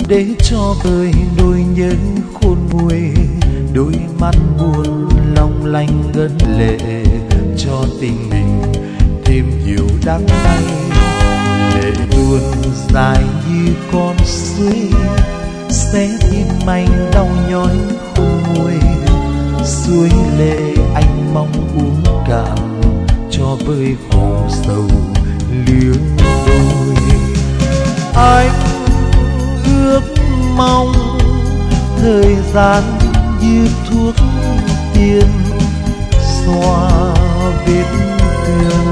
để cho vơi nỗi nhớ khôn nguôi, đôi mắt buồn long lanh ngấn lệ, cho tình mình thêm nhiều đắng cay. Lệ tuôn dài như con suối, xé tim anh đau nhói khôn nguôi. Suối lệ anh mong uống cạn, cho vơi khổ sầu lứa đôi. Anh ước mong thời gian như thuốc tiên, xoa vết thương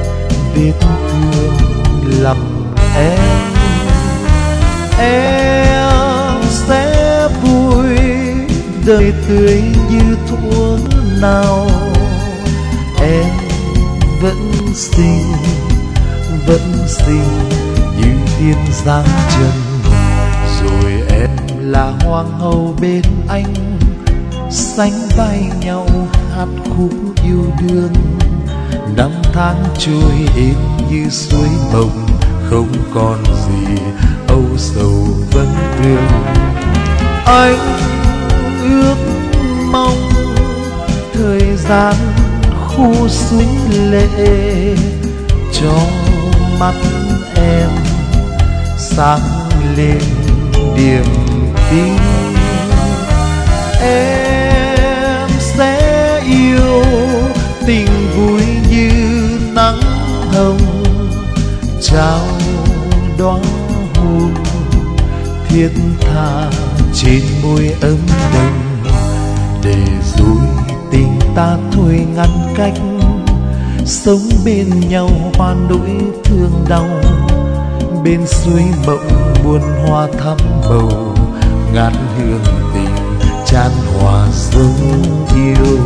lòng em. Em sẽ vui đời tươi như thuở nào, em vẫn xinh như tiên giáng trần. Rồi em là hoàng hậu bên anh, sánh vai nhau hát khúc yêu đương. Năm tháng trôi êm như suối mộng, không còn gì âu sầu vấn vương. Anh ước mong thời gian khu suối lệ, cho mắt em sáng lên niềm tin. Em sẽ yêu tình vui như nắng hồng, trao đóa hồng thiết tha trên môi ấm nồng. Để rồi tình ta thôi ngăn cách, sống bên nhau qua nỗi thương đau. Bên suối mộng buồn hoa thắm bầu, ngát hương tình chan hòa dấu yêu.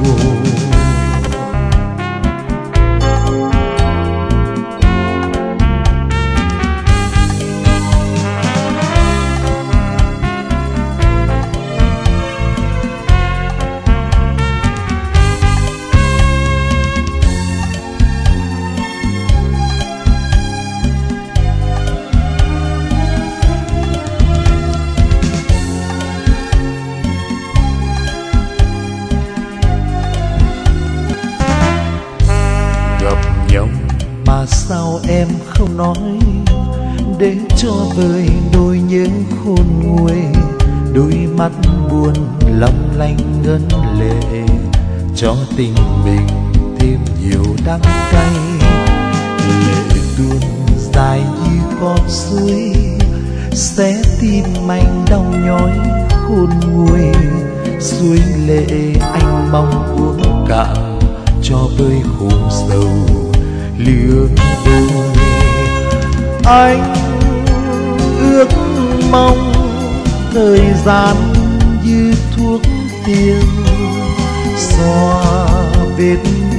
Mà sao em không nói, để cho vơi nỗi nhớ khôn nguôi. Đôi mắt buồn long lanh ngấn lệ, cho tình mình thêm nhiều đắng cay. Lệ tuôn dài như con suối, xé tim anh đau nhói khôn nguôi. Suối lệ anh mong uống cạn, cho vơi khổ sầu lứa đôi. Anh ước mong thời gian như thuốc tiên, xoa vết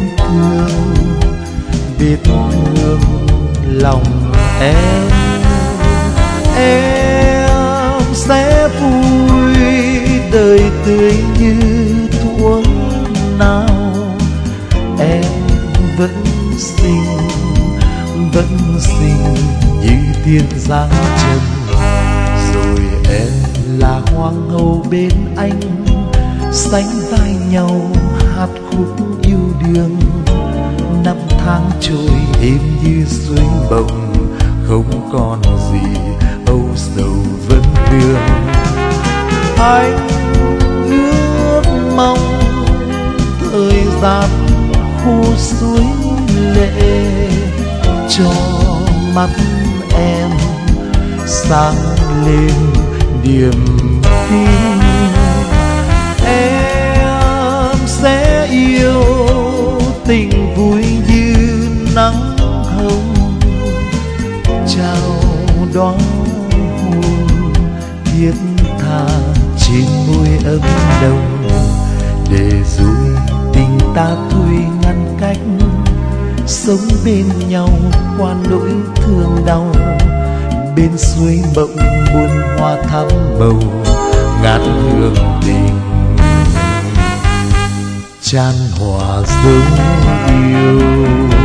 thương lòng em. Em sẽ vui đời tươi như thuở nào, em vẫn xinh như tiên giáng trần. Rồi em là hoàng hậu bên anh, sánh vai nhau hát khúc yêu đương. Năm tháng trôi êm như suối bồng, không còn gì âu sầu vấn vương. Anh ước mong thời gian khu suối lệ, cho mắt em sáng lên niềm tin. Em sẽ yêu tình vui như nắng hồng, trao đóa hồng thiết tha trên môi ấm nồng. Để rồi tình ta thôi ngăn cách, sống bên nhau qua nỗi thương đau. Bên suối mộng buồn hoa thắm bầu, ngát hương tình chan hòa dấu yêu.